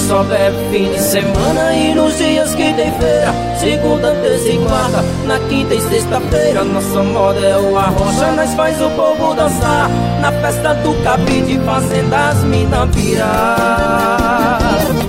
só bebe fim de semana e nos dias que tem feira, segunda, terça e quarta, na quinta e sexta-feira. Nossa moda é o arrocha, nós faz o povo dançar na festa do cabide, fazendo as mina pirar.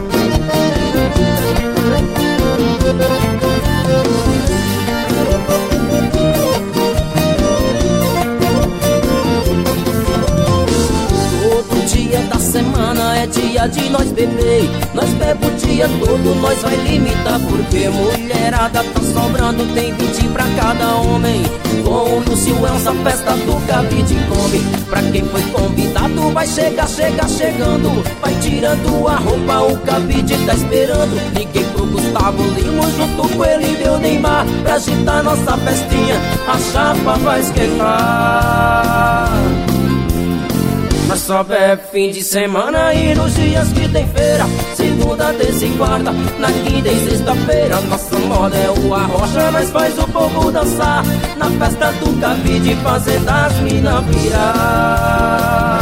Dia da semana é dia de nós beber. Nós bebe o dia todo, nós vai limitar, porque mulherada tá sobrando, tem 20 pra cada homem. Com o Lúcio é essa festa do cabide come. Pra quem foi convidado vai chegar chegando. Vai tirando a roupa, o cabide tá esperando. Liguei pro Gustavo Lima junto com ele e meu Neymar, pra agitar nossa festinha, a chapa vai esquentar. Nós só bebe fim de semana e nos dias que tem feira, segunda, terça e quarta, na quinta e sexta-feira. Nossa moda é o arrocha, nós faz o povo dançar na festa do cabide, fazendo as mina pirar.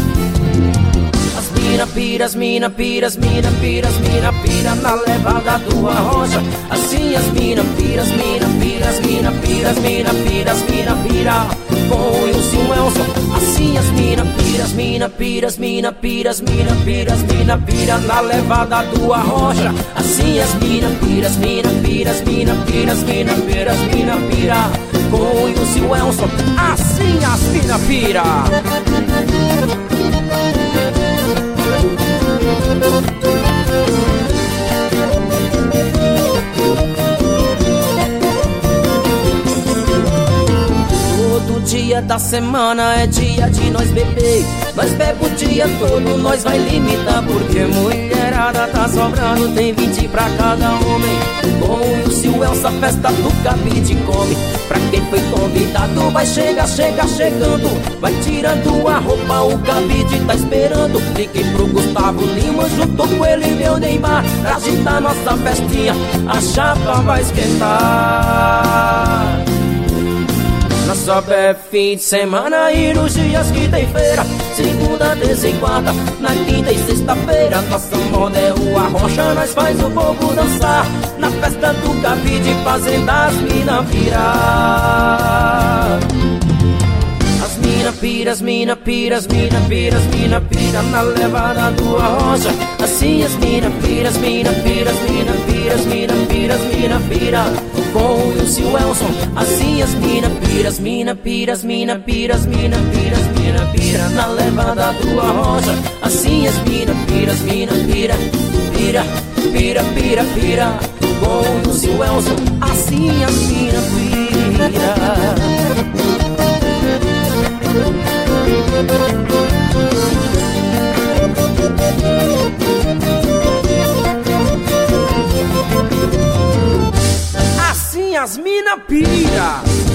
As mina pira, as mina pira, as mina pira, as mina pira na levada do arrocha. Assim as mina pira, as mina pira, as mina pira, as mina pira, as mina pira. Com o Wilson Elson, assim as mina pira, as mina pira, as mina pira, as mina pira, as mina pira na levada do arrocha. Assim as mina pira, as mina pira, as mina pira, as mina pira, as mina pira. Com o Wilson Elson, assim as mina pira. Dia da semana é dia de nós beber. Nós bebe o dia todo, nós vai limitar, porque mulherada tá sobrando, tem 20 pra cada homem. Com o Sil, essa festa do cabide come. Pra quem foi convidado vai chegar chegando. Vai tirando a roupa, o cabide tá esperando. Liguei pro Gustavo Lima junto com ele e meu Neymar, pra agitar nossa festinha, a chapa vai esquentar. Nós só bebe fim de semana e nos dias que tem feira, segunda, terça e quarta, na quinta e sexta-feira. Nossa moda é o arrocha, nós faz o povo dançar na festa do cabide, fazendo as mina pirar. As mina pira, as mina pira, as mina pira, as mina pira na levada do arrocha. Assim as mina pira, as mina pira, as mina pira, as mina pira, as mina pira. Com o Wilson Elson, assim as mina pira, as mina pira, as mina pira, as mina pira, as mina pira na levada do arrocha. Assim as mina pira, as mina pira, pira, pira, pira, pira. Com o Wilson Elson, assim as mina pira. Assim as mina pira.